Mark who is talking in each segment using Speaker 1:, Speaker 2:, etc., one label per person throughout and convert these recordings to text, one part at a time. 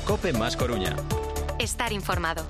Speaker 1: COPE más Coruña.
Speaker 2: Estar informado.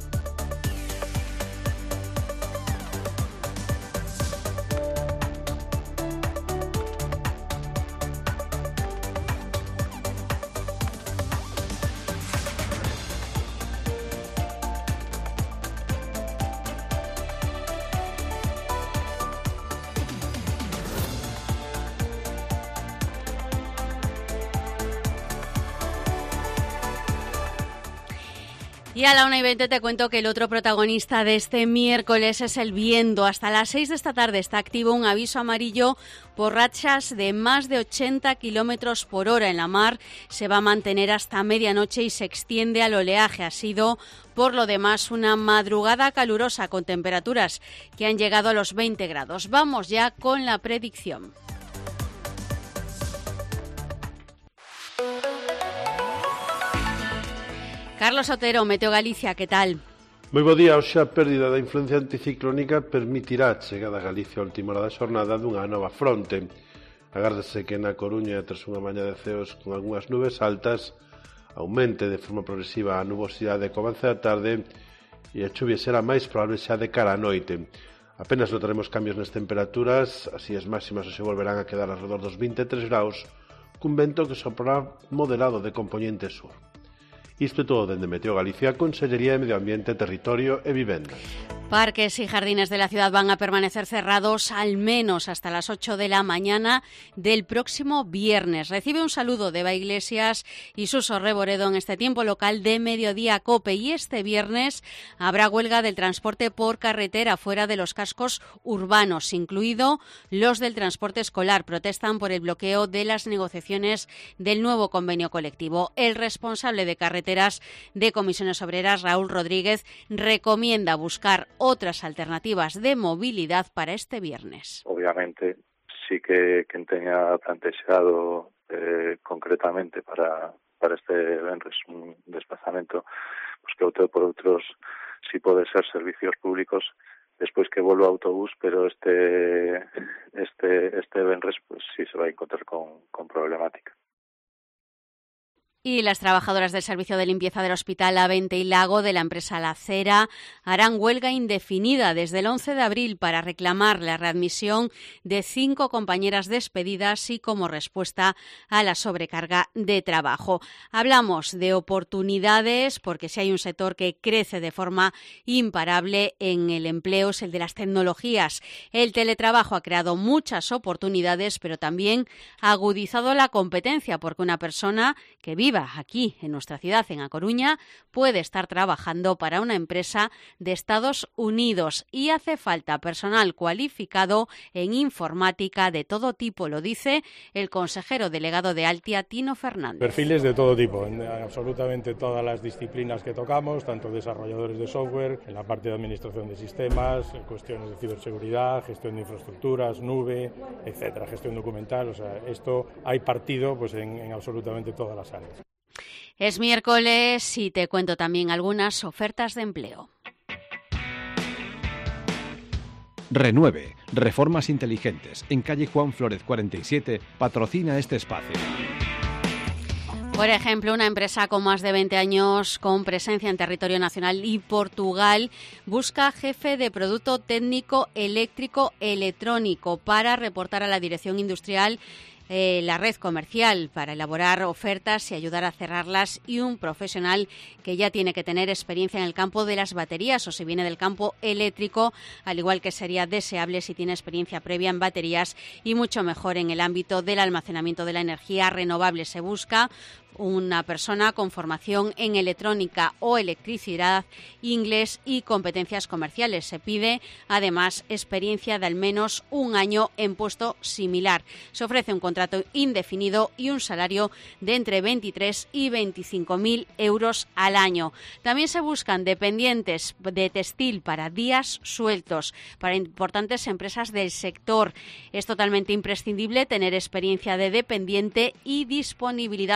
Speaker 3: Y a la 1:20 te cuento que el otro protagonista de este miércoles es el viento. Hasta las 6 de esta tarde está activo un aviso amarillo por rachas de más de 80 kilómetros por hora en la mar. Se va a mantener hasta medianoche y se extiende al oleaje. Ha sido, por lo demás, una madrugada calurosa con temperaturas que han llegado a los 20 grados. Vamos ya con la predicción. Carlos Otero, Meteo Galicia, que tal?
Speaker 4: Moi bo día. Hoxe a pérdida da influencia anticiclónica permitirá a chegada a Galicia a última hora da xornada dunha nova fronte. Agárdase que na Coruña, tras unha mañá de ceos con algunhas nubes altas, aumente de forma progresiva a nubosidade co avance da tarde e a chuvia será máis probable xa de cara á noite. Apenas notaremos cambios nas temperaturas, así as máximas hoxe volverán a quedar alrededor dos 23 graus, cun vento que soprará moderado de compoñente sur. Isto é todo dende Meteo Galicia, Consellería de Medio Ambiente, Territorio e Vivenda.
Speaker 3: Parques y jardines de la ciudad van a permanecer cerrados al menos hasta las 8 de la mañana del próximo viernes. Recibe un saludo de Eva Iglesias y Suso Reboredo en este tiempo local de Mediodía COPE. Y este viernes habrá huelga del transporte por carretera fuera de los cascos urbanos, incluido los del transporte escolar. Protestan por el bloqueo de las negociaciones del nuevo convenio colectivo. El responsable de carreteras de Comisiones Obreras, Raúl Rodríguez, recomienda buscar otras alternativas de movilidad para este viernes.
Speaker 5: Obviamente, sí que quen teña plantexado concretamente para este venres un desplazamento, pues que opte por outros, si pode ser servicios públicos, despois que volva o autobús, pero este venres pues sí se va a encontrar con problemática.
Speaker 3: Y las trabajadoras del servicio de limpieza del Hospital A20 y Lago de la empresa La Cera harán huelga indefinida desde el 11 de abril para reclamar la readmisión de 5 compañeras despedidas y como respuesta a la sobrecarga de trabajo. Hablamos de oportunidades porque si hay un sector que crece de forma imparable en el empleo es el de las tecnologías. El teletrabajo ha creado muchas oportunidades, pero también ha agudizado la competencia porque una persona que viva aquí en nuestra ciudad, en A Coruña, puede estar trabajando para una empresa de Estados Unidos y hace falta personal cualificado en informática de todo tipo, lo dice el consejero delegado de Altia, Tino Fernández.
Speaker 6: Perfiles de todo tipo, en absolutamente todas las disciplinas que tocamos, tanto desarrolladores de software, en la parte de administración de sistemas, en cuestiones de ciberseguridad, gestión de infraestructuras, nube, etcétera, gestión documental, o sea, esto hay partido pues en absolutamente todas las áreas.
Speaker 3: Es miércoles y te cuento también algunas ofertas de empleo.
Speaker 7: Renueve, reformas inteligentes, en calle Juan Flórez 47, patrocina este espacio.
Speaker 3: Por ejemplo, una empresa con más de 20 años con presencia en territorio nacional y Portugal busca jefe de producto técnico eléctrico electrónico para reportar a la dirección industrial la red comercial para elaborar ofertas y ayudar a cerrarlas, y un profesional que ya tiene que tener experiencia en el campo de las baterías o si viene del campo eléctrico, al igual que sería deseable si tiene experiencia previa en baterías y mucho mejor en el ámbito del almacenamiento de la energía renovable. Se busca una persona con formación en electrónica o electricidad, inglés y competencias comerciales. Se pide además experiencia de al menos un año en puesto similar. Se ofrece un contrato indefinido y un salario de entre 23 y 25.000 euros al año. También se buscan dependientes de textil para días sueltos para importantes empresas del sector. Es totalmente imprescindible tener experiencia de dependiente y disponibilidad horaria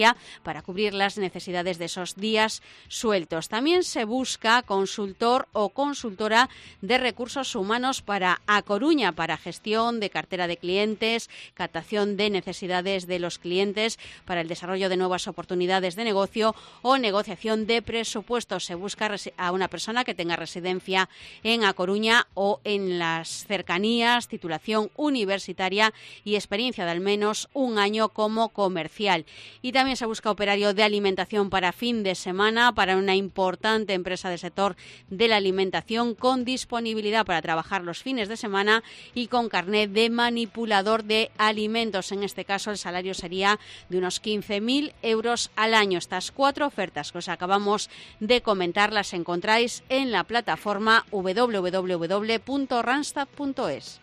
Speaker 3: universitaria para cubrir las necesidades de esos días sueltos. También se busca consultor o consultora de recursos humanos para A Coruña, para gestión de cartera de clientes, captación de necesidades de los clientes, para el desarrollo de nuevas oportunidades de negocio o negociación de presupuestos. Se busca a una persona que tenga residencia en A Coruña o en las cercanías, titulación universitaria y experiencia de al menos un año como comercial. Y también se busca operario de alimentación para fin de semana para una importante empresa del sector de la alimentación con disponibilidad para trabajar los fines de semana y con carnet de manipulador de alimentos. En este caso el salario sería de unos 15.000 euros al año. Estas 4 ofertas que os acabamos de comentar las encontráis en la plataforma www.randstad.es.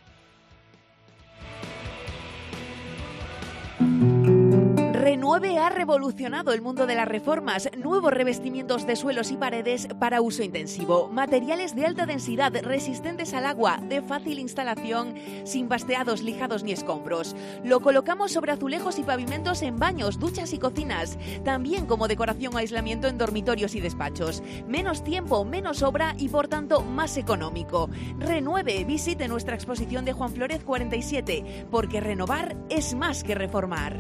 Speaker 1: Renueve ha revolucionado el mundo de las reformas. Nuevos revestimientos de suelos y paredes para uso intensivo. Materiales de alta densidad, resistentes al agua, de fácil instalación, sin basteados, lijados ni escombros. Lo colocamos sobre azulejos y pavimentos en baños, duchas y cocinas. También como decoración o aislamiento en dormitorios y despachos. Menos tiempo, menos obra y por tanto más económico. Renueve, visite nuestra exposición de Juan Flórez 47, porque renovar es más que reformar.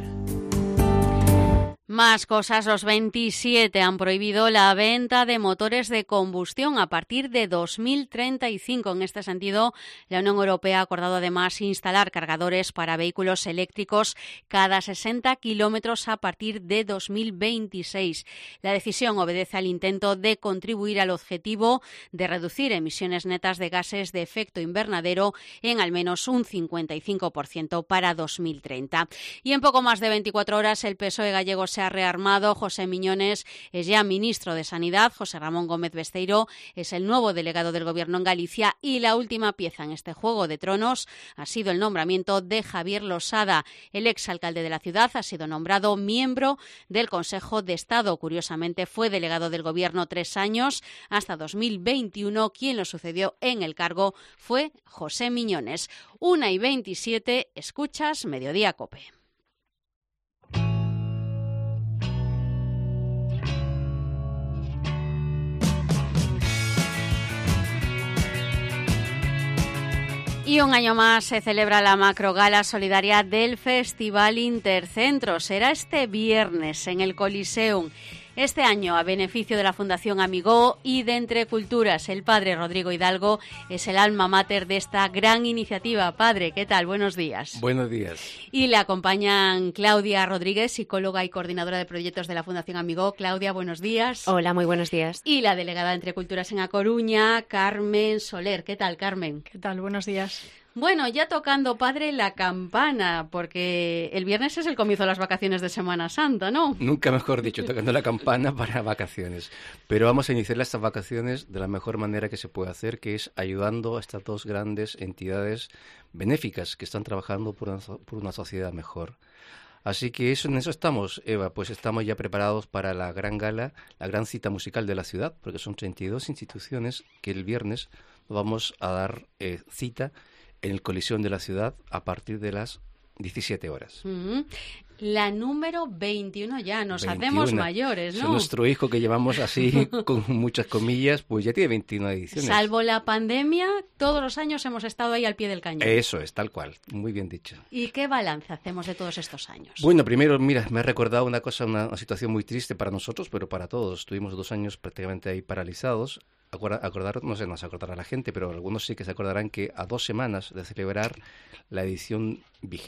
Speaker 3: Más cosas, los 27 han prohibido la venta de motores de combustión a partir de 2035. En este sentido, la Unión Europea ha acordado además instalar cargadores para vehículos eléctricos cada 60 kilómetros a partir de 2026. La decisión obedece al intento de contribuir al objetivo de reducir emisiones netas de gases de efecto invernadero en al menos un 55% para 2030. Y en poco más de 24 horas el PSOE gallego se ha rearmado. José Miñones es ya ministro de Sanidad. José Ramón Gómez Besteiro es el nuevo delegado del Gobierno en Galicia y la última pieza en este juego de tronos ha sido el nombramiento de Javier Losada. El exalcalde de la ciudad ha sido nombrado miembro del Consejo de Estado. Curiosamente fue delegado del Gobierno 3 años hasta 2021. Quien lo sucedió en el cargo fue José Miñones. 1:27, escuchas Mediodía COPE. Y un año más se celebra la macrogala solidaria del Festival Intercentro. Será este viernes en el Coliseum. Este año a beneficio de la Fundación Amigó y de Entre Culturas. El padre Rodrigo Hidalgo es el alma mater de esta gran iniciativa. Padre, ¿qué tal? Buenos días.
Speaker 8: Buenos días.
Speaker 3: Y le acompañan Claudia Rodríguez, psicóloga y coordinadora de proyectos de la Fundación Amigó. Claudia, buenos días.
Speaker 9: Hola, muy buenos días.
Speaker 3: Y la delegada de Entre Culturas en A Coruña, Carmen Soler. ¿Qué tal, Carmen?
Speaker 10: ¿Qué tal? Buenos días.
Speaker 3: Bueno, ya tocando, padre, la campana, porque el viernes es el comienzo de las vacaciones de Semana Santa, ¿no?
Speaker 8: Nunca mejor dicho, tocando la campana para vacaciones. Pero vamos a iniciar estas vacaciones de la mejor manera que se puede hacer, que es ayudando a estas 2 grandes entidades benéficas que están trabajando por una sociedad mejor. Así que en eso estamos, Eva, pues estamos ya preparados para la gran gala, la gran cita musical de la ciudad, porque son 32 instituciones que el viernes vamos a dar cita en el Coliseum de la ciudad a partir de las 17 horas.
Speaker 3: La número 21 ya, nos hacemos mayores, ¿no?
Speaker 8: Es nuestro hijo que llevamos así, con muchas comillas, pues ya tiene 21 ediciones.
Speaker 3: Salvo la pandemia, todos los años hemos estado ahí al pie del cañón.
Speaker 8: Eso es, tal cual, muy bien dicho.
Speaker 3: ¿Y qué balance hacemos de todos estos años?
Speaker 8: Bueno, primero, mira, me ha recordado una cosa, una situación muy triste para nosotros, pero para todos. Estuvimos 2 años prácticamente ahí paralizados. No sé, no se acordará la gente, pero algunos sí que se acordarán que a 2 semanas de celebrar la edición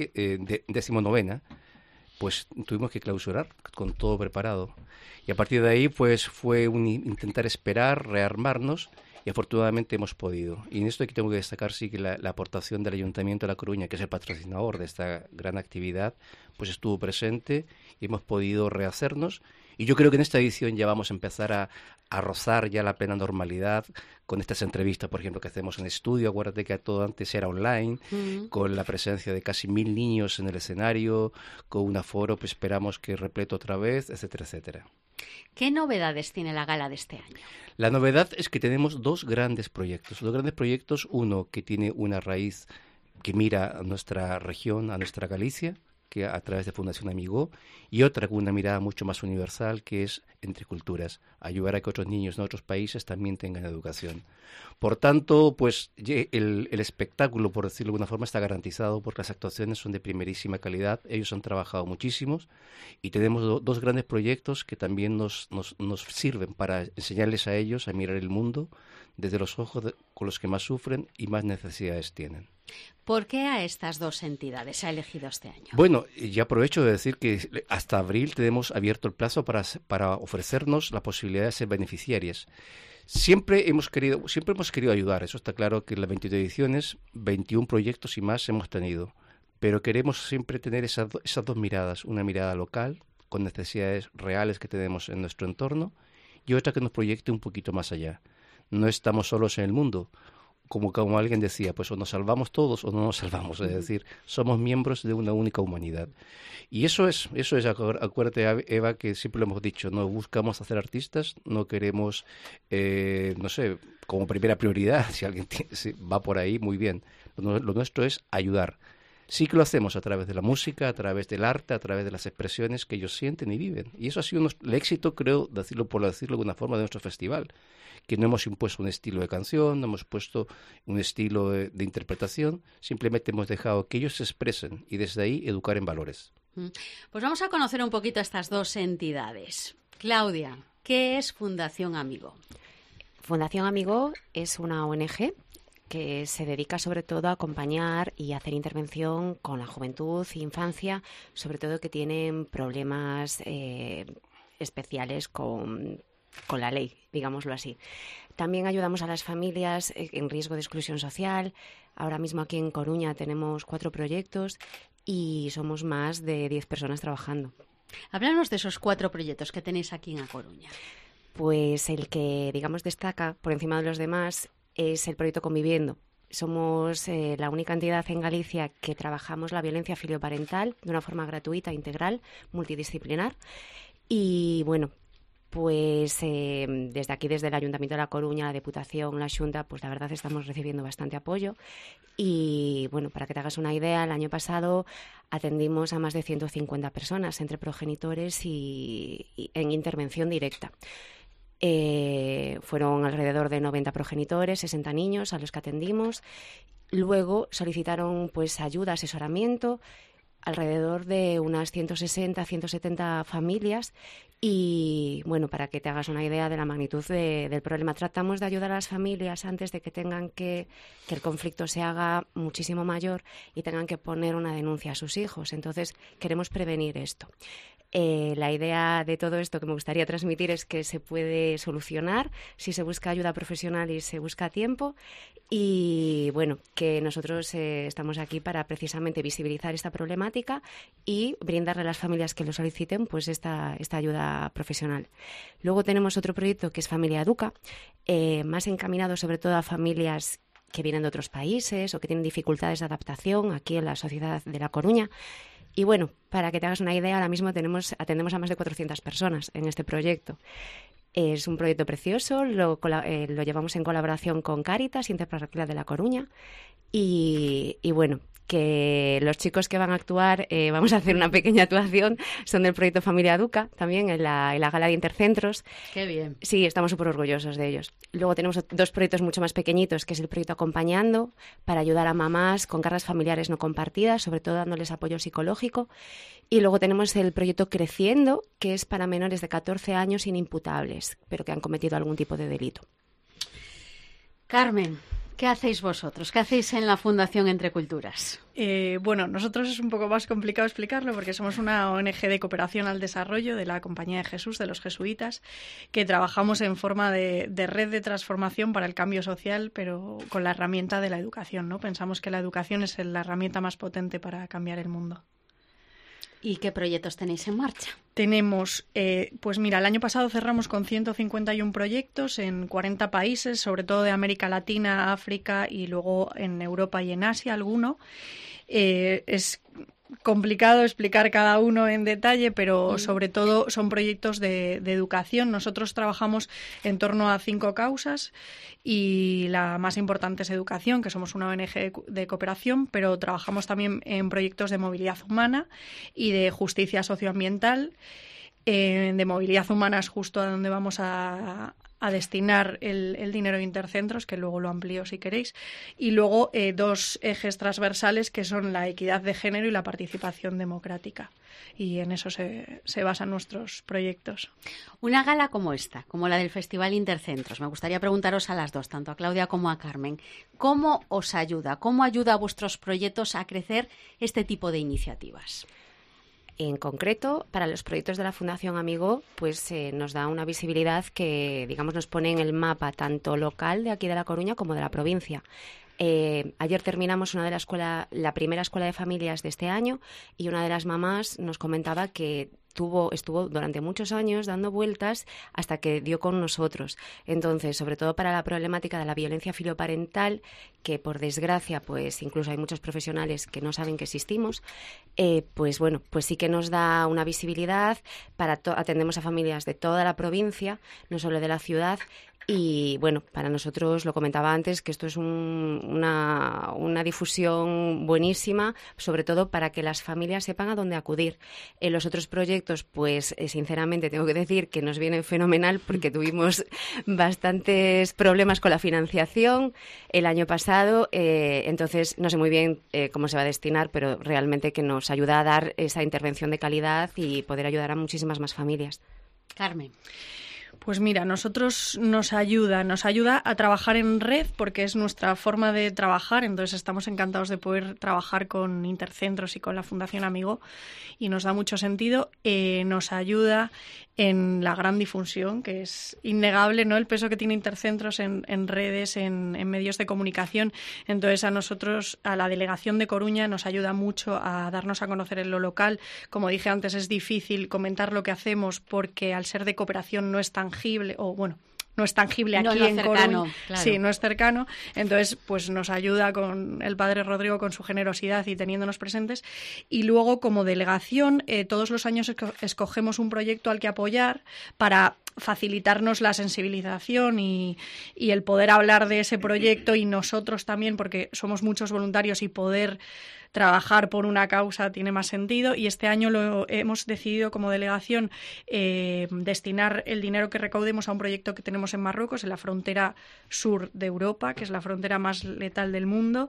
Speaker 8: 19ª, pues tuvimos que clausurar con todo preparado. Y a partir de ahí, pues fue intentar esperar, rearmarnos, y afortunadamente hemos podido. Y en esto aquí tengo que destacar sí que la aportación del Ayuntamiento de La Coruña, que es el patrocinador de esta gran actividad, pues estuvo presente y hemos podido rehacernos. Y yo creo que en esta edición ya vamos a empezar a rozar ya la plena normalidad con estas entrevistas, por ejemplo, que hacemos en estudio. Acuérdate que todo antes era online, con la presencia de casi 1.000 niños en el escenario, con un aforo, pues esperamos que repleto otra vez, etcétera, etcétera.
Speaker 3: ¿Qué novedades tiene la gala de este año?
Speaker 8: La novedad es que tenemos 2 grandes proyectos. Uno que tiene una raíz que mira a nuestra región, a nuestra Galicia, que a través de Fundación Amigo, y otra con una mirada mucho más universal, que es Entre Culturas, ayudar a que otros niños de otros países también tengan educación. Por tanto, pues el espectáculo, por decirlo de alguna forma, está garantizado porque las actuaciones son de primerísima calidad. Ellos han trabajado muchísimos y tenemos dos grandes proyectos que también nos sirven para enseñarles a ellos a mirar el mundo desde los ojos con los que más sufren y más necesidades tienen.
Speaker 3: ¿Por qué a estas dos entidades ha elegido este año?
Speaker 8: Bueno, ya aprovecho de decir que hasta abril tenemos abierto el plazo para ofrecernos la posibilidad de ser beneficiarias. Siempre hemos querido ayudar, eso está claro, que en las 22 ediciones, 21 proyectos y más hemos tenido, pero queremos siempre tener esas dos miradas, una mirada local, con necesidades reales que tenemos en nuestro entorno, y otra que nos proyecte un poquito más allá. No estamos solos en el mundo. Como alguien decía, pues o nos salvamos todos o no nos salvamos, es decir, somos miembros de una única humanidad. Y eso es, acuérdate, Eva, que siempre lo hemos dicho, no buscamos hacer artistas, no queremos, no sé, como primera prioridad, si alguien va por ahí, muy bien. Lo nuestro es ayudar. Sí que lo hacemos a través de la música, a través del arte, a través de las expresiones que ellos sienten y viven. Y eso ha sido el éxito, creo, por decirlo de alguna forma, de nuestro festival. Que no hemos impuesto un estilo de canción, no hemos puesto un estilo de interpretación, simplemente hemos dejado que ellos se expresen y desde ahí educar en valores.
Speaker 3: Pues vamos a conocer un poquito estas dos entidades. Claudia, ¿qué es Fundación Amigo?
Speaker 9: Fundación Amigo es una ONG que se dedica sobre todo a acompañar y hacer intervención con la juventud e infancia, sobre todo que tienen problemas especiales con la ley, digámoslo así. También ayudamos a las familias en riesgo de exclusión social. Ahora mismo aquí en Coruña tenemos 4 proyectos y somos más de 10 personas trabajando.
Speaker 3: Háblanos de esos 4 proyectos que tenéis aquí en A Coruña.
Speaker 9: Pues el que, digamos, destaca por encima de los demás es el proyecto Conviviendo. Somos la única entidad en Galicia que trabajamos la violencia filioparental de una forma gratuita, integral, multidisciplinar. Y bueno, pues desde aquí, desde el Ayuntamiento de La Coruña, la Deputación, la Xunta, pues la verdad estamos recibiendo bastante apoyo. Y bueno, para que te hagas una idea, el año pasado atendimos a más de 150 personas entre progenitores y en intervención directa. Fueron alrededor de 90 progenitores, 60 niños a los que atendimos. Luego solicitaron pues ayuda, asesoramiento, alrededor de unas 160, 170 familias. Y bueno, para que te hagas una idea de la magnitud del problema, tratamos de ayudar a las familias antes de que tengan que el conflicto se haga muchísimo mayor y tengan que poner una denuncia a sus hijos. Entonces, queremos prevenir esto. La idea de todo esto que me gustaría transmitir es que se puede solucionar si se busca ayuda profesional y se busca a tiempo. Y bueno, que nosotros estamos aquí para precisamente visibilizar esta problemática y brindarle a las familias que lo soliciten pues esta ayuda profesional. Luego tenemos otro proyecto que es Familia Educa, más encaminado sobre todo a familias que vienen de otros países o que tienen dificultades de adaptación aquí en la sociedad de La Coruña. Y bueno, para que te hagas una idea, ahora mismo atendemos a más de 400 personas en este proyecto. Es un proyecto precioso, lo llevamos en colaboración con Cáritas, Interparroquial de La Coruña. Y bueno, que los chicos que van a actuar, vamos a hacer una pequeña actuación, son del proyecto Familia Educa, también en la gala de Intercentros.
Speaker 3: ¡Qué bien!
Speaker 9: Sí, estamos súper orgullosos de ellos. Luego tenemos 2 proyectos mucho más pequeñitos, que es el proyecto Acompañando, para ayudar a mamás con cargas familiares no compartidas, sobre todo dándoles apoyo psicológico. Y luego tenemos el proyecto Creciendo, que es para menores de 14 años inimputables, pero que han cometido algún tipo de delito.
Speaker 3: Carmen, ¿qué hacéis vosotros? ¿Qué hacéis en la Fundación Entre Culturas?
Speaker 10: Bueno, nosotros es un poco más complicado explicarlo porque somos una ONG de cooperación al desarrollo de la Compañía de Jesús, de los jesuitas, que trabajamos en forma de red de transformación para el cambio social, pero con la herramienta de la educación, ¿no? Pensamos que la educación es la herramienta más potente para cambiar el mundo.
Speaker 3: ¿Y qué proyectos tenéis en marcha?
Speaker 10: Tenemos, pues mira, el año pasado cerramos con 151 proyectos en 40 países, sobre todo de América Latina, África y luego en Europa y en Asia alguno. Es complicado explicar cada uno en detalle, pero sobre todo son proyectos de educación. Nosotros trabajamos en torno a 5 causas y la más importante es educación, que somos una ONG de cooperación, pero trabajamos también en proyectos de movilidad humana y de justicia socioambiental. De movilidad humana es justo a donde vamos a destinar el dinero de Intercentros, que luego lo amplío si queréis, y luego 2 ejes transversales que son la equidad de género y la participación democrática. Y en eso se basan nuestros proyectos.
Speaker 3: Una gala como esta, como la del Festival Intercentros, me gustaría preguntaros a las dos, tanto a Claudia como a Carmen, ¿cómo os ayuda, cómo ayuda a vuestros proyectos a crecer este tipo de iniciativas?
Speaker 9: En concreto, para los proyectos de la Fundación Amigo, pues nos da una visibilidad que, digamos, nos pone en el mapa tanto local de aquí de La Coruña como de la provincia. Ayer terminamos la primera escuela de familias de este año y una de las mamás nos comentaba que estuvo durante muchos años dando vueltas hasta que dio con nosotros. Entonces, sobre todo para la problemática de la violencia filoparental, que por desgracia, pues incluso hay muchos profesionales que no saben que existimos, pues sí que nos da una visibilidad. Atendemos a familias de toda la provincia, no solo de la ciudad. Y bueno, para nosotros, lo comentaba antes, que esto es una difusión buenísima, sobre todo para que las familias sepan a dónde acudir. En los otros proyectos, pues sinceramente tengo que decir que nos viene fenomenal porque tuvimos bastantes problemas con la financiación el año pasado, entonces no sé muy bien cómo se va a destinar, pero realmente que nos ayuda a dar esa intervención de calidad y poder ayudar a muchísimas más familias.
Speaker 3: Carmen.
Speaker 10: Pues mira, nosotros nos ayuda a trabajar en red porque es nuestra forma de trabajar, entonces estamos encantados de poder trabajar con Intercentros y con la Fundación Amigo y nos da mucho sentido. Nos ayuda en la gran difusión, que es innegable, ¿no?, el peso que tiene Intercentros en redes, en medios de comunicación. Entonces a nosotros, a la Delegación de Coruña, nos ayuda mucho a darnos a conocer en lo local. Como dije antes, es difícil comentar lo que hacemos porque al ser de cooperación no es tangible, no es tangible aquí en
Speaker 3: cercano,
Speaker 10: Coruña.
Speaker 3: claro.
Speaker 10: Sí, no es cercano. Entonces, pues nos ayuda con el padre Rodrigo, con su generosidad y teniéndonos presentes. Y luego, como delegación, todos los años escogemos un proyecto al que apoyar para facilitarnos la sensibilización y el poder hablar de ese proyecto y nosotros también, porque somos muchos voluntarios y poder trabajar por una causa tiene más sentido, y este año lo hemos decidido como delegación destinar el dinero que recaudemos a un proyecto que tenemos en Marruecos, en la frontera sur de Europa, que es la frontera más letal del mundo,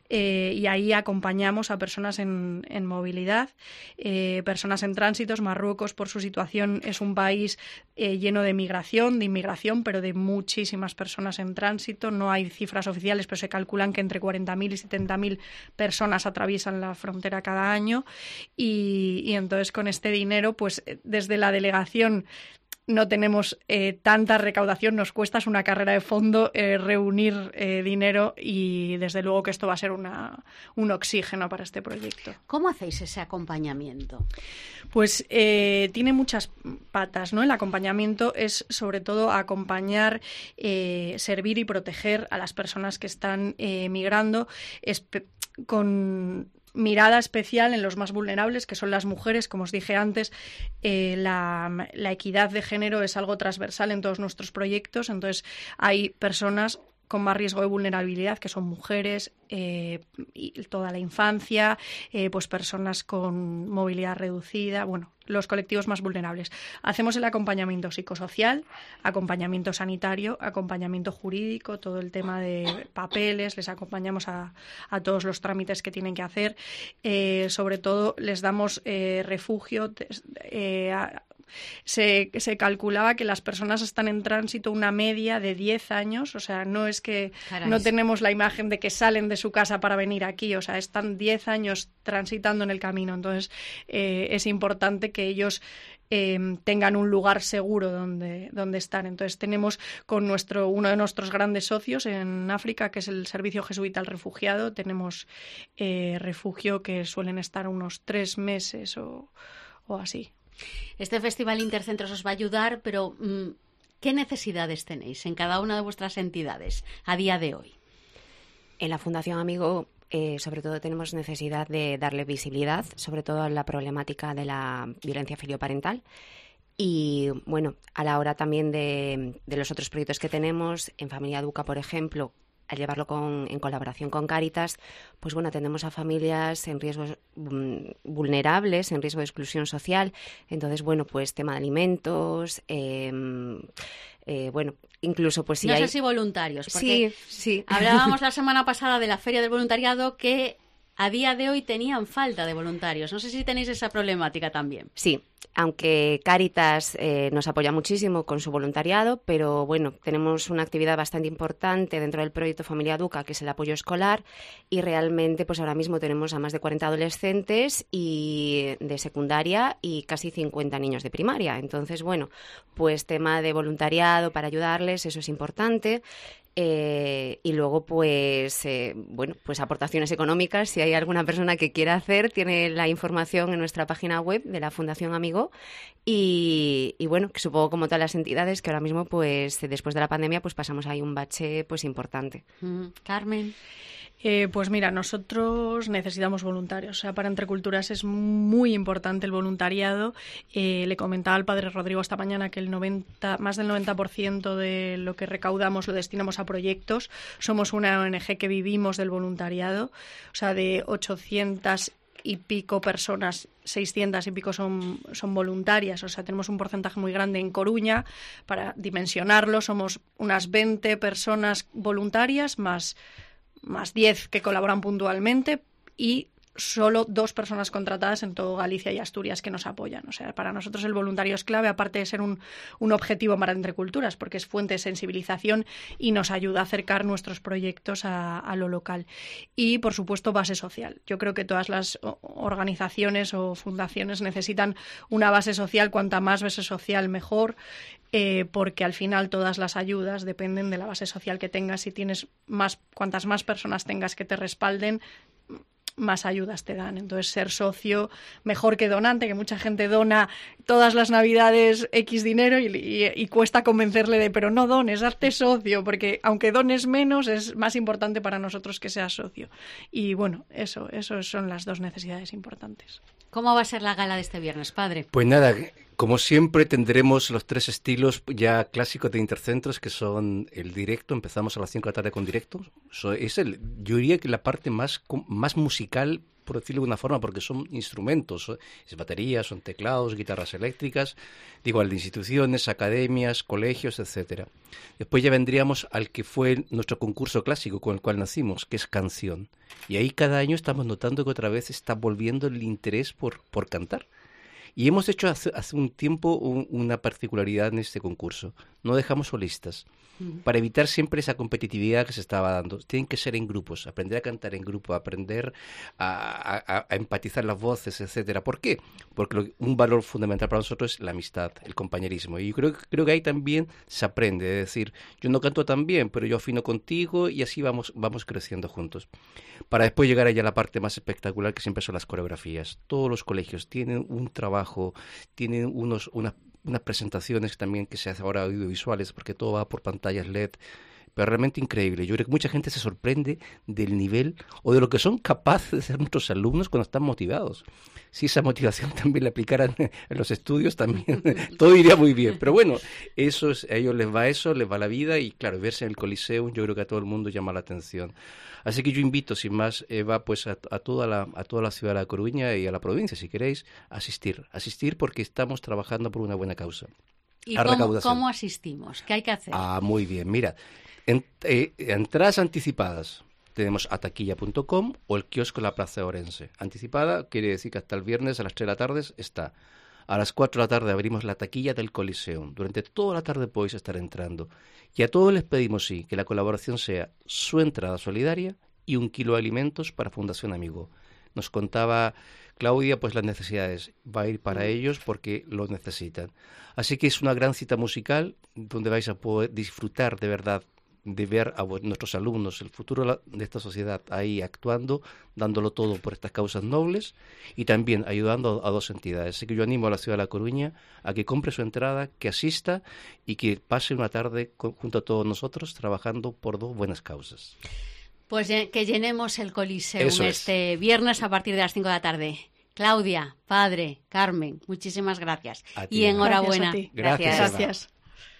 Speaker 10: y ahí acompañamos a personas en movilidad, personas en tránsitos. Marruecos, por su situación, es un país lleno de inmigración, pero de muchísimas personas en tránsito. No hay cifras oficiales, pero se calculan que entre 40.000 y 70.000 personas atraviesan la frontera cada año y entonces con este dinero, pues desde la delegación no tenemos tanta recaudación, nos cuesta, es una carrera de fondo reunir dinero y desde luego que esto va a ser un oxígeno para este proyecto.
Speaker 3: ¿Cómo hacéis ese acompañamiento?
Speaker 10: Pues tiene muchas patas, ¿no? El acompañamiento es sobre todo acompañar, servir y proteger a las personas que están migrando con mirada especial en los más vulnerables, que son las mujeres. Como os dije antes, la equidad de género es algo transversal en todos nuestros proyectos, entonces hay personas con más riesgo de vulnerabilidad, que son mujeres, y toda la infancia, pues personas con movilidad reducida, los colectivos más vulnerables. Hacemos el acompañamiento psicosocial, acompañamiento sanitario, acompañamiento jurídico, todo el tema de papeles, les acompañamos a todos los trámites que tienen que hacer, sobre todo les damos refugio. Se calculaba que las personas están en tránsito una media de 10 años, o sea, no es que no tenemos la imagen de que salen de su casa para venir aquí, o sea, están 10 años transitando en el camino, entonces es importante que ellos tengan un lugar seguro donde estar. Entonces tenemos con uno de nuestros grandes socios en África, que es el Servicio Jesuita al Refugiado, tenemos refugio que suelen estar unos 3 meses o así.
Speaker 3: Este Festival Intercentros os va a ayudar, pero ¿qué necesidades tenéis en cada una de vuestras entidades a día de hoy?
Speaker 9: En la Fundación Amigo sobre todo tenemos necesidad de darle visibilidad, sobre todo a la problemática de la violencia filioparental. Y bueno, a la hora también de los otros proyectos que tenemos, en Familia Educa, por ejemplo, al llevarlo en colaboración con Cáritas, pues bueno, atendemos a familias en riesgos vulnerables, en riesgo de exclusión social. Entonces, bueno, pues tema de alimentos, bueno, incluso pues si
Speaker 3: no
Speaker 9: hay...
Speaker 3: sé si voluntarios, porque
Speaker 9: sí.
Speaker 3: Hablábamos la semana pasada de la Feria del Voluntariado que a día de hoy tenían falta de voluntarios. No sé si tenéis esa problemática también.
Speaker 9: Sí, aunque Cáritas nos apoya muchísimo con su voluntariado, pero bueno, tenemos una actividad bastante importante dentro del proyecto Familia Educa, que es el apoyo escolar, y realmente pues ahora mismo tenemos a más de 40 adolescentes y de secundaria y casi 50 niños de primaria. Entonces, bueno, pues tema de voluntariado para ayudarles, eso es importante. Y luego, pues, bueno, pues aportaciones económicas. Si hay alguna persona que quiera hacer, tiene la información en nuestra página web de la Fundación Amigo. Y bueno, que supongo como todas las entidades que ahora mismo, pues, después de la pandemia, pues pasamos ahí un bache, pues, importante.
Speaker 3: Carmen.
Speaker 10: Pues mira, nosotros necesitamos voluntarios. O sea, para Entre Culturas es muy importante el voluntariado. Le comentaba al padre Rodrigo esta mañana que más del 90% de lo que recaudamos lo destinamos a proyectos. Somos una ONG que vivimos del voluntariado. O sea, de 800 y pico personas, 600 y pico son voluntarias. O sea, tenemos un porcentaje muy grande en Coruña. Para dimensionarlo, somos unas 20 personas voluntarias más 10 que colaboran puntualmente y solo 2 personas contratadas en todo Galicia y Asturias que nos apoyan. O sea, para nosotros el voluntario es clave, aparte de ser un objetivo para Entre Culturas, porque es fuente de sensibilización y nos ayuda a acercar nuestros proyectos a lo local. Y, por supuesto, base social. Yo creo que todas las organizaciones o fundaciones necesitan una base social. Cuanta más base social, mejor. Porque al final todas las ayudas dependen de la base social que tengas. Si tienes cuantas más personas tengas que te respalden, más ayudas te dan. Entonces, ser socio, mejor que donante, que mucha gente dona todas las navidades X dinero y cuesta convencerle de, pero no dones, hazte socio, porque aunque dones menos, es más importante para nosotros que seas socio. Y bueno, eso son las 2 necesidades importantes.
Speaker 3: ¿Cómo va a ser la gala de este viernes, padre?
Speaker 8: Pues nada, como siempre tendremos los 3 estilos ya clásicos de Intercentros, que son el directo. Empezamos a las 5 de la tarde con directo. Yo diría que la parte más musical, por decirlo de una forma, porque son instrumentos, es baterías, son teclados, guitarras eléctricas, igual de instituciones, academias, colegios, etcétera. Después ya vendríamos al que fue nuestro concurso clásico con el cual nacimos, que es canción. Y ahí cada año estamos notando que otra vez está volviendo el interés por cantar. Y hemos hecho hace un tiempo una particularidad en este concurso. No dejamos solistas, para evitar siempre esa competitividad que se estaba dando. Tienen que ser en grupos, aprender a cantar en grupo, aprender a empatizar las voces, etcétera. ¿Por qué? Porque un valor fundamental para nosotros es la amistad, el compañerismo. Y yo creo que ahí también se aprende. Es decir, yo no canto tan bien, pero yo afino contigo y así vamos creciendo juntos. Para después llegar allá a la parte más espectacular, que siempre son las coreografías. Todos los colegios tienen un trabajo, tienen unas presentaciones también que se hacen ahora audiovisuales, porque todo va por pantallas LED, pero realmente increíble. Yo creo que mucha gente se sorprende del nivel o de lo que son capaces de ser nuestros alumnos cuando están motivados. Si esa motivación también la aplicaran en los estudios, también todo iría muy bien. Pero bueno, a ellos les va la vida y claro, verse en el Coliseum yo creo que a todo el mundo llama la atención. Así que yo invito, sin más, Eva, pues a toda la ciudad de La Coruña y a la provincia, si queréis, a asistir porque estamos trabajando por una buena causa.
Speaker 3: ¿Y cómo asistimos? ¿Qué hay que hacer?
Speaker 8: Muy bien, mira, entradas anticipadas. Tenemos ataquilla.com o el kiosco en la Plaza de Orense. Anticipada quiere decir que hasta el viernes a las 3 de la tarde está. A las 4 de la tarde abrimos la taquilla del Coliseum. Durante toda la tarde podéis estar entrando. Y a todos les pedimos, sí, que la colaboración sea su entrada solidaria y 1 kilo de alimentos para Fundación Amigo. Nos contaba Claudia, pues las necesidades. Va a ir para ellos porque lo necesitan. Así que es una gran cita musical donde vais a poder disfrutar de verdad de ver a nuestros alumnos, el futuro de esta sociedad ahí actuando, dándolo todo por estas causas nobles y también ayudando a 2 entidades. Así que yo animo a la ciudad de La Coruña a que compre su entrada, que asista y que pase una tarde junto a todos nosotros trabajando por 2 buenas causas.
Speaker 3: Pues que llenemos el Coliseum
Speaker 8: Eso
Speaker 3: viernes a partir de las 5 de la tarde. Claudia, Padre, Carmen, muchísimas gracias.
Speaker 8: ti,
Speaker 3: y enhorabuena.
Speaker 10: Gracias.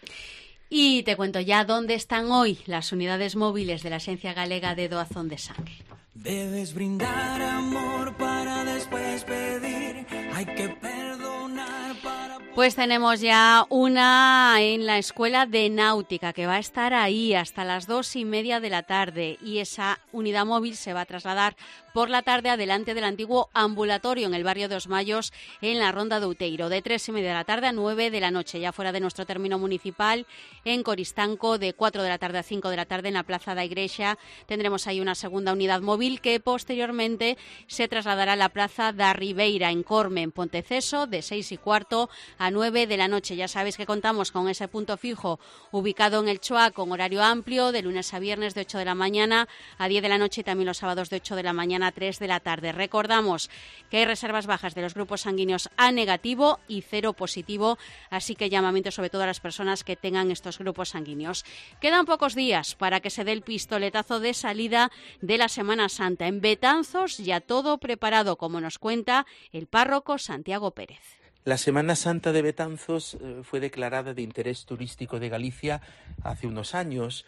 Speaker 3: Y te cuento ya dónde están hoy las unidades móviles de la Agencia Galega de Doazón de Sangre.
Speaker 11: Debes brindar amor para después pedir, hay que perdonar para...
Speaker 3: Pues tenemos ya una en la Escuela de Náutica que va a estar ahí hasta las 2:30 de la tarde y esa unidad móvil se va a trasladar por la tarde adelante del antiguo ambulatorio en el barrio de Os Mayos en la Ronda de Outeiro, de 3:30 de la tarde a 9 de la noche, ya fuera de nuestro término municipal, en Coristanco, de 4 de la tarde a 5 de la tarde en la Plaza da Igrexa. Tendremos ahí una segunda unidad móvil que posteriormente se trasladará a la Plaza da Ribeira en Corme, en Ponteceso, de 6:15 a 9 de la noche. Ya sabéis que contamos con ese punto fijo ubicado en el Choa con horario amplio de lunes a viernes de 8 de la mañana a 10 de la noche y también los sábados de 8 de la mañana a 3 de la tarde. Recordamos que hay reservas bajas de los grupos sanguíneos A negativo y 0 positivo, así que llamamiento sobre todo a las personas que tengan estos grupos sanguíneos. Quedan pocos días para que se dé el pistoletazo de salida de la Semana Santa. En Betanzos ya todo preparado, como nos cuenta el párroco Santiago Pérez.
Speaker 12: La Semana Santa de Betanzos fue declarada de interés turístico de Galicia hace unos años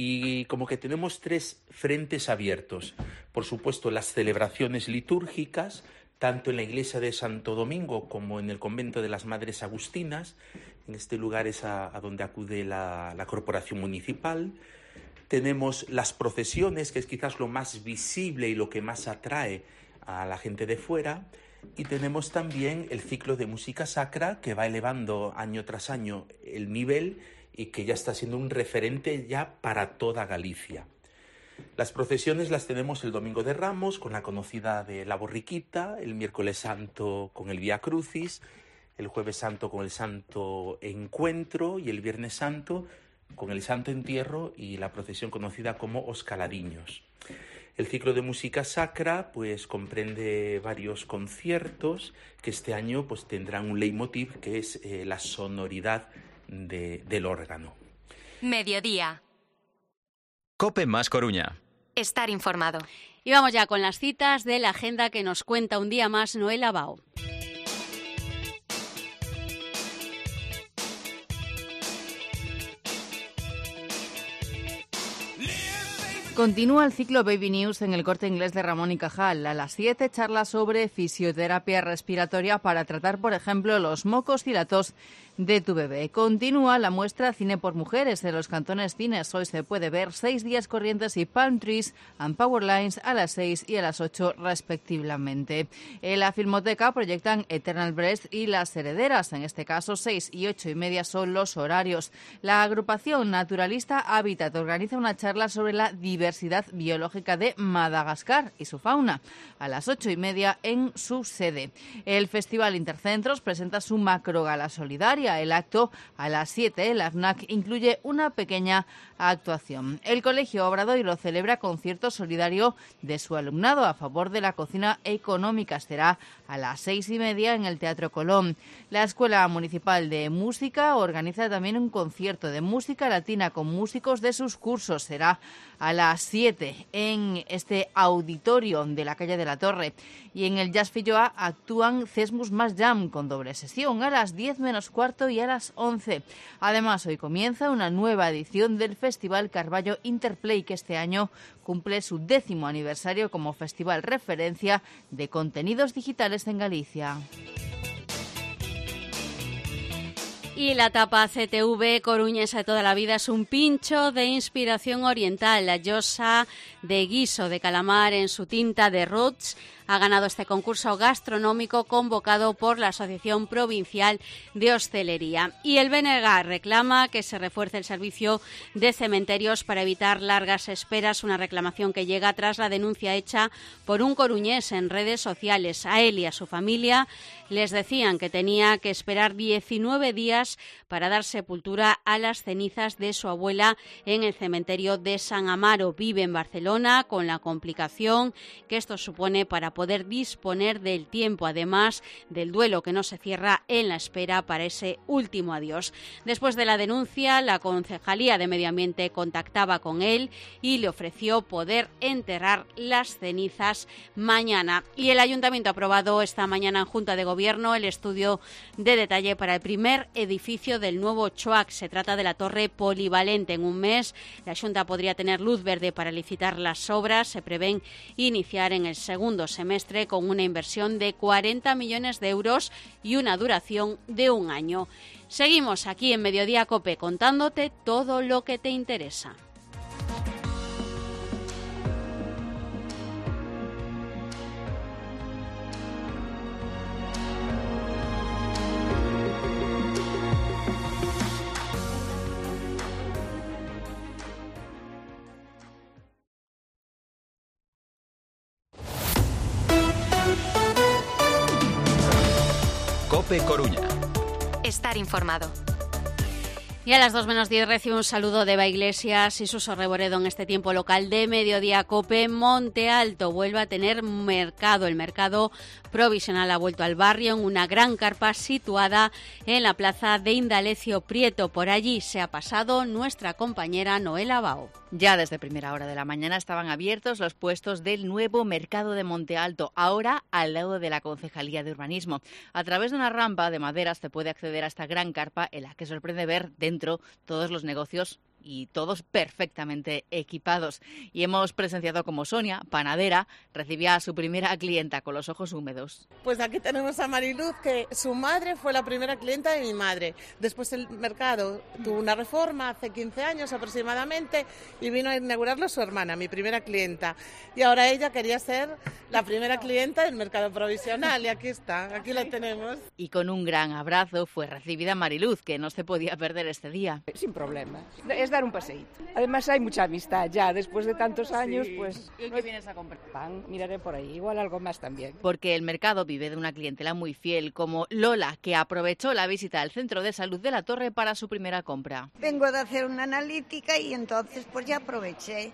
Speaker 12: y como que tenemos 3 frentes abiertos. Por supuesto, las celebraciones litúrgicas, tanto en la iglesia de Santo Domingo como en el convento de las Madres Agustinas. En este lugar es a donde acude la corporación municipal. Tenemos las procesiones, que es quizás lo más visible y lo que más atrae a la gente de fuera. Y tenemos también el ciclo de música sacra que va elevando año tras año el nivel y que ya está siendo un referente ya para toda Galicia. Las procesiones las tenemos el Domingo de Ramos con la conocida de la Borriquita, el Miércoles Santo con el Vía Crucis, el Jueves Santo con el Santo Encuentro y el Viernes Santo con el Santo Entierro y la procesión conocida como Os Caladiños. El ciclo de música sacra pues comprende varios conciertos que este año pues tendrán un leitmotiv que es la sonoridad del órgano.
Speaker 2: Mediodía.
Speaker 13: COPE más Coruña.
Speaker 2: Estar informado.
Speaker 3: Y vamos ya con las citas de la agenda que nos cuenta un día más Noela Bao.
Speaker 14: Continúa el ciclo Baby News en el Corte Inglés de Ramón y Cajal. A las 7 charla sobre fisioterapia respiratoria para tratar, por ejemplo, los mocos y la tos de tu bebé. Continúa la muestra Cine por Mujeres de los Cantones Cines. Hoy se puede ver 6 días corrientes y Palm Trees and Power Lines a las 6 y a las 8 respectivamente. En la Filmoteca proyectan Eternal Breast y Las Herederas. En este caso 6 y 8:30 son los horarios. La agrupación naturalista Hábitat organiza una charla sobre la diversidad biológica de Madagascar y su fauna a las 8:30 en su sede. El Festival Intercentros presenta su macrogala solidaria. El acto a las 7, la FNAC incluye una pequeña actuación. El Colegio Obradoiro celebra concierto solidario de su alumnado a favor de la cocina económica. Será a las 6:30 en el Teatro Colón. La Escuela Municipal de Música organiza también un concierto de música latina con músicos de sus cursos. Será a las 7 en este auditorio de la calle de la Torre. Y en el Jazz Filloa actúan Cesmus Más Jam con doble sesión a las 10 menos cuarto y a las 11. Además, hoy comienza una nueva edición del Festival Carballo Interplay, que este año cumple su 10º aniversario como festival referencia de contenidos digitales en Galicia.
Speaker 3: Y la tapa CTV coruñesa de toda la vida es un pincho de inspiración oriental. La llosa de guiso de calamar en su tinta de roots ha ganado este concurso gastronómico convocado por la Asociación Provincial de Hostelería. Y el BNG reclama que se refuerce el servicio de cementerios para evitar largas esperas, una reclamación que llega tras la denuncia hecha por un coruñés en redes sociales. A él y a su familia les decían que tenía que esperar 19 días para dar sepultura a las cenizas de su abuela en el cementerio de San Amaro. Vive en Barcelona Barcelona, con la complicación que esto supone para poder disponer del tiempo, además del duelo que no se cierra en la espera para ese último adiós. Después de la denuncia, la Concejalía de Medio Ambiente contactaba con él y le ofreció poder enterrar las cenizas mañana. Y el Ayuntamiento ha aprobado esta mañana en Junta de Gobierno el estudio de detalle para el primer edificio del nuevo CHOAC. Se trata de la torre polivalente. En un mes la Junta podría tener luz verde para licitar las obras. Se prevén iniciar en el segundo semestre con una inversión de 40 millones de euros y una duración de 1 año. Seguimos aquí en Mediodía COPE contándote todo lo que te interesa.
Speaker 13: COPE Coruña.
Speaker 2: Estar informado.
Speaker 3: Y a las 2:10 recibe un saludo de Eva Iglesias y Suso Reboredo en este tiempo local de Mediodía COPE. Monte Alto vuelve a tener mercado. El mercado provisional ha vuelto al barrio en una gran carpa situada en la plaza de Indalecio Prieto. Por allí se ha pasado nuestra compañera Noela Bao.
Speaker 14: Ya desde primera hora de la mañana estaban abiertos los puestos del nuevo mercado de Monte Alto, ahora al lado de la Concejalía de Urbanismo. A través de una rampa de madera se puede acceder a esta gran carpa en la que sorprende ver dentro todos los negocios y todos perfectamente equipados. Y hemos presenciado como Sonia, panadera, recibía a su primera clienta con los ojos húmedos.
Speaker 15: Pues aquí tenemos a Mariluz, que su madre fue la primera clienta de mi madre. Después el mercado tuvo una reforma hace 15 años aproximadamente y vino a inaugurarlo su hermana, mi primera clienta. Y ahora ella quería ser la primera clienta del mercado provisional y aquí está, aquí la tenemos.
Speaker 14: Y con un gran abrazo fue recibida Mariluz, que no se podía perder este día.
Speaker 16: Sin problema. Es dar un paseíto. Además hay mucha amistad ya, después de tantos años, sí. Pues...
Speaker 14: ¿Y qué vienes a comprar?
Speaker 16: Pan, miraré por ahí, igual algo más también.
Speaker 14: Porque el mercado vive de una clientela muy fiel, como Lola, que aprovechó la visita al Centro de Salud de la Torre para su primera compra.
Speaker 17: Vengo de hacer una analítica y entonces pues ya aproveché.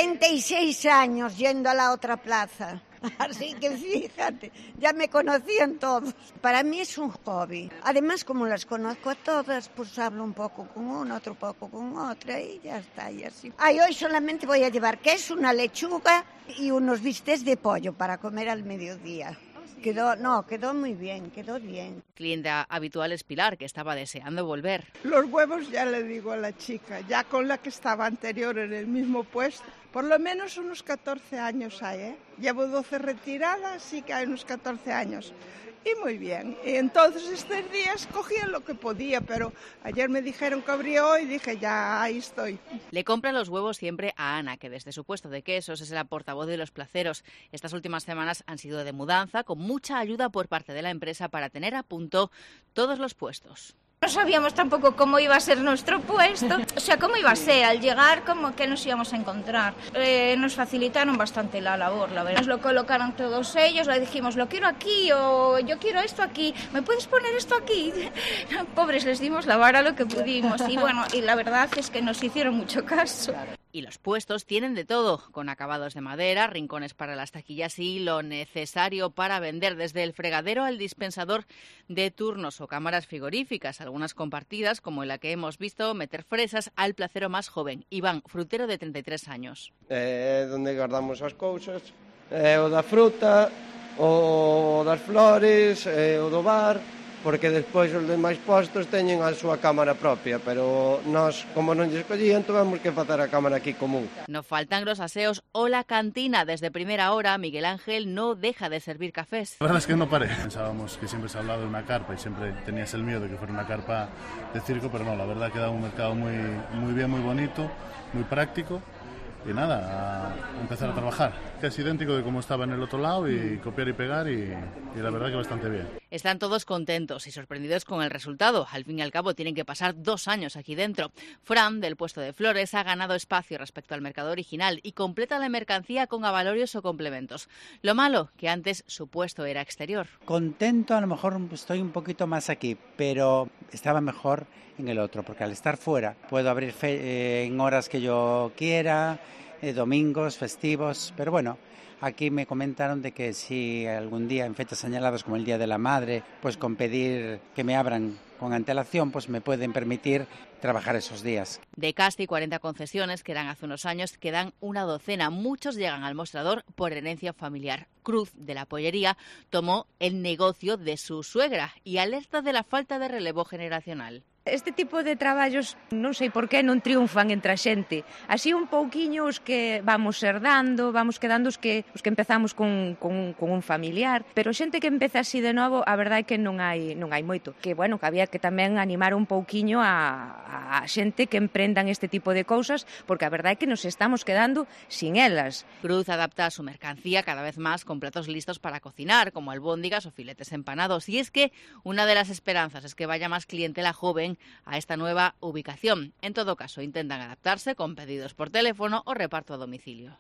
Speaker 17: 36 años yendo a la otra plaza. Así que fíjate, ya me conocían todos. Para mí es un hobby. Además, como las conozco a todas, pues hablo un poco con una, otro poco con otra y ya está, y así. Hoy solamente voy a llevar queso, una lechuga y unos bistecs de pollo para comer al mediodía. Quedó muy bien, quedó bien.
Speaker 14: Clienta habitual es Pilar, que estaba deseando volver.
Speaker 18: Los huevos ya le digo a la chica, ya con la que estaba anterior en el mismo puesto, por lo menos unos 14 años hay, ¿eh? Llevo 12 retiradas, así que hay unos 14 años. Y muy bien. Y entonces estos días cogía lo que podía, pero ayer me dijeron que abría hoy y dije, ya, ahí estoy.
Speaker 14: Le compra los huevos siempre a Ana, que desde su puesto de quesos es la portavoz de los placeros. Estas últimas semanas han sido de mudanza, con mucha ayuda por parte de la empresa para tener a punto todos los puestos.
Speaker 19: No sabíamos tampoco cómo iba a ser nuestro puesto, o sea, cómo iba a ser al llegar, cómo que nos íbamos a encontrar. Nos facilitaron bastante la labor, la verdad. Nos lo colocaron todos ellos, le dijimos, lo quiero aquí o yo quiero esto aquí, ¿me puedes poner esto aquí? Pobres, les dimos la vara lo que pudimos y bueno, y la verdad es que nos hicieron mucho caso.
Speaker 14: Y los puestos tienen de todo, con acabados de madera, rincones para las taquillas y lo necesario para vender, desde el fregadero al dispensador de turnos o cámaras frigoríficas, algunas compartidas, como en la que hemos visto meter fresas al placero más joven, Iván, frutero de 33 años.
Speaker 20: Donde guardamos as cousas, o da fruta, o das flores, o do bar, porque despois os demais postos teñen a súa cámara propia, pero nós, como non lle escollían, tuvemos que facer a cámara aquí común.
Speaker 14: No faltan los aseos o la cantina. Desde primera hora, Miguel Ángel no deja de servir cafés.
Speaker 21: La verdad es que no paré. Pensábamos que siempre se ha hablado de una carpa y siempre tenías el miedo de que fuera una carpa de circo, pero no, la verdad que da un mercado muy bien, muy bonito, muy práctico. Y nada, a empezar a trabajar. Casi idéntico de como estaba en el otro lado y copiar y pegar y la verdad que bastante bien.
Speaker 14: Están todos contentos y sorprendidos con el resultado. Al fin y al cabo tienen que pasar 2 años aquí dentro. Fran, del puesto de flores, ha ganado espacio respecto al mercado original y completa la mercancía con avalorios o complementos. Lo malo, que antes su puesto era exterior.
Speaker 22: Contento, a lo mejor estoy un poquito más aquí, pero estaba mejor en el otro, porque al estar fuera puedo abrir en horas que yo quiera, domingos, festivos, pero bueno, aquí me comentaron de que si algún día en fechas señaladas como el Día de la Madre, pues con pedir que me abran con antelación, pues me pueden permitir trabajar esos días.
Speaker 14: De casi 40 concesiones que eran hace unos años, quedan una docena. Muchos llegan al mostrador por herencia familiar. Cruz, de la pollería, tomó el negocio de su suegra y alerta de la falta de relevo generacional.
Speaker 4: Este tipo de traballos non sei por que non triunfan entre a xente. Así un pouquiño os que vamos herdando, vamos quedando os que empezamos con un familiar, pero xente que empeza así de novo, a verdade é que non hai moito. Que bueno, que había que tamén animar un pouquiño a xente que emprendan este tipo de cousas, porque a verdade é que nos estamos quedando sin elas.
Speaker 14: Cruz adapta su mercancía cada vez más con platos listos para cocinar, como albóndigas o filetes empanados. Y es que una de las esperanzas es que vaya más clientela joven a esta nueva ubicación. En todo caso, intentan adaptarse con pedidos por teléfono o reparto a domicilio.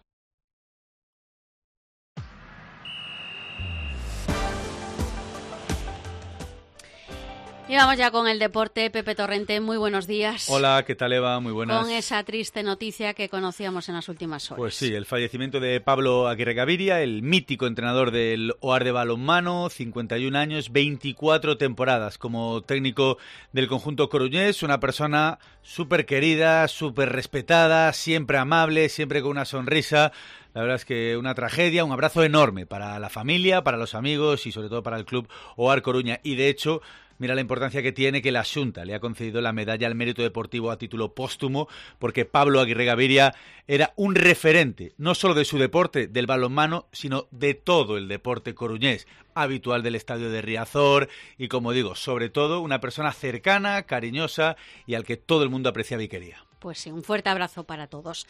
Speaker 14: Y vamos ya con el deporte. Pepe Torrente, muy buenos días.
Speaker 5: Hola, ¿qué tal, Eva? Muy buenas.
Speaker 14: Con esa triste noticia que conocíamos en las últimas horas.
Speaker 5: Pues sí, el fallecimiento de Pablo Aguirre Gaviria, el mítico entrenador del OAR de balonmano, 51 años, 24 temporadas como técnico del conjunto coruñés, una persona súper querida, súper respetada, siempre amable, siempre con una sonrisa. La verdad es que una tragedia, un abrazo enorme para la familia, para los amigos y sobre todo para el club OAR Coruña. Y de hecho, mira la importancia que tiene que la Xunta le ha concedido la medalla al mérito deportivo a título póstumo, porque Pablo Aguirre Gaviria era un referente, no solo de su deporte, del balonmano, sino de todo el deporte coruñés, habitual del estadio de Riazor y, como digo, sobre todo una persona cercana, cariñosa y al que todo el mundo apreciaba y quería.
Speaker 3: Pues sí, un fuerte abrazo para todos.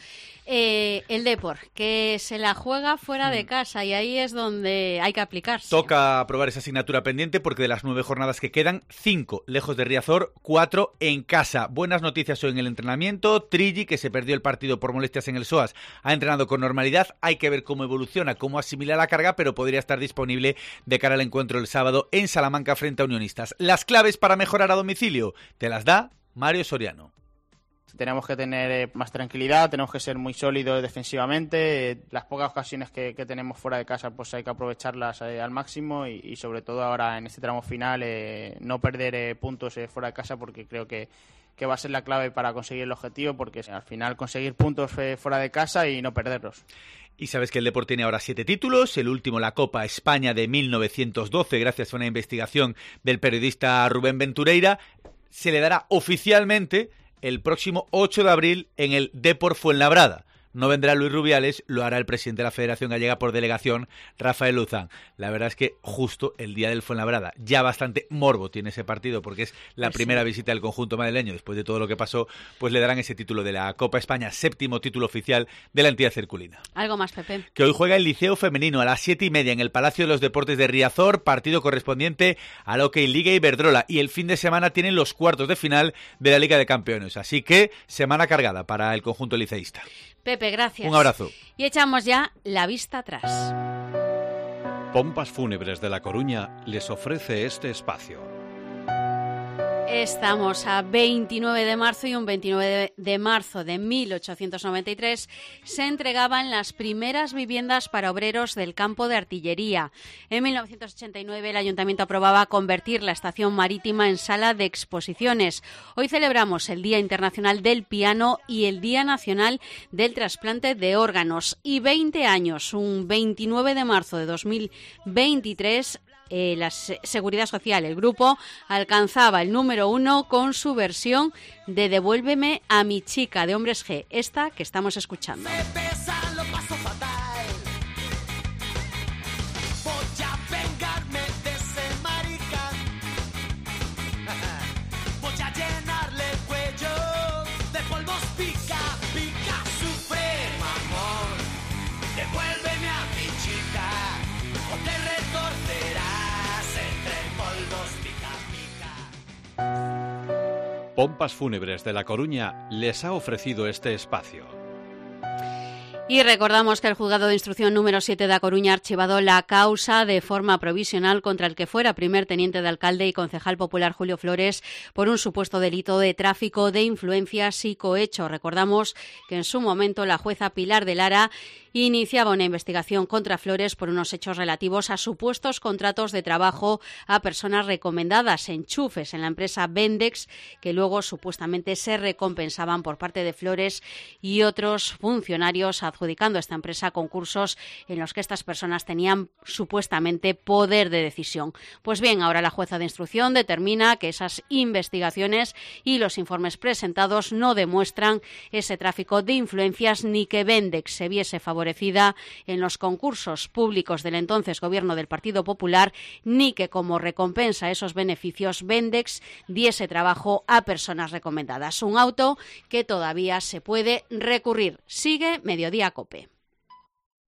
Speaker 3: El Depor, que se la juega fuera de casa y ahí es donde hay que aplicarse.
Speaker 5: Toca aprobar esa asignatura pendiente porque de las 9 jornadas que quedan, 5 lejos de Riazor, 4 en casa. Buenas noticias hoy en el entrenamiento. Trilli, que se perdió el partido por molestias en el SOAS, ha entrenado con normalidad. Hay que ver cómo evoluciona, cómo asimila la carga, pero podría estar disponible de cara al encuentro el sábado en Salamanca frente a Unionistas. Las claves para mejorar a domicilio te las da Mario Soriano.
Speaker 23: Tenemos que tener más tranquilidad, tenemos que ser muy sólidos defensivamente. Las pocas ocasiones que tenemos fuera de casa, pues hay que aprovecharlas al máximo y sobre todo ahora en este tramo final no perder puntos fuera de casa, porque creo que va a ser la clave para conseguir el objetivo, porque al final conseguir puntos fuera de casa y no perderlos.
Speaker 5: Y sabes que el Depor tiene ahora 7 títulos, el último la Copa España de 1912, gracias a una investigación del periodista Rubén Ventureira. Se le dará oficialmente el próximo 8 de abril en el Depor Fuenlabrada. No vendrá Luis Rubiales, lo hará el presidente de la Federación Gallega por delegación, Rafael Luzán. La verdad es que justo el día del Fuenlabrada, ya bastante morbo tiene ese partido porque es la primera visita del conjunto madrileño después de todo lo que pasó, pues le darán ese título de la Copa España, 7º título oficial de la entidad herculina.
Speaker 3: ¿Algo más, Pepe?
Speaker 5: Que hoy juega el Liceo Femenino a las 7:30 en el Palacio de los Deportes de Riazor, partido correspondiente a la Hockey Liga Iberdrola, y el fin de semana tienen los cuartos de final de la Liga de Campeones, así que semana cargada para el conjunto liceísta.
Speaker 3: Pepe, gracias.
Speaker 5: Un abrazo.
Speaker 3: Y echamos ya la vista atrás.
Speaker 7: Pompas Fúnebres de La Coruña les ofrece este espacio.
Speaker 3: Estamos a 29 de marzo y un 29 de marzo de 1893 se entregaban las primeras viviendas para obreros del campo de artillería. En 1989 el Ayuntamiento aprobaba convertir la estación marítima en sala de exposiciones. Hoy celebramos el Día Internacional del Piano y el Día Nacional del Trasplante de Órganos. Y 20 años, un 29 de marzo de 2023, la Seguridad Social, el grupo, alcanzaba el número 1 con su versión de Devuélveme a mi chica, de Hombres G, esta que estamos escuchando.
Speaker 7: Pompas Fúnebres de La Coruña les ha ofrecido este espacio.
Speaker 3: Y recordamos que el Juzgado de Instrucción número 7 de A Coruña ha archivado la causa de forma provisional contra el que fuera primer teniente de alcalde y concejal popular Julio Flores por un supuesto delito de tráfico de influencias y cohecho. Recordamos que en su momento la jueza Pilar de Lara iniciaba una investigación contra Flores por unos hechos relativos a supuestos contratos de trabajo a personas recomendadas, enchufes en la empresa Vendex, que luego supuestamente se recompensaban por parte de Flores y otros funcionarios, adjudicando a esta empresa concursos en los que estas personas tenían supuestamente poder de decisión. Pues bien, ahora la jueza de instrucción determina que esas investigaciones y los informes presentados no demuestran ese tráfico de influencias ni que Vendex se viese favorecida en los concursos públicos del entonces gobierno del Partido Popular, ni que como recompensa a esos beneficios Vendex diese trabajo a personas recomendadas. Un auto que todavía se puede recurrir. Sigue Mediodía COPE.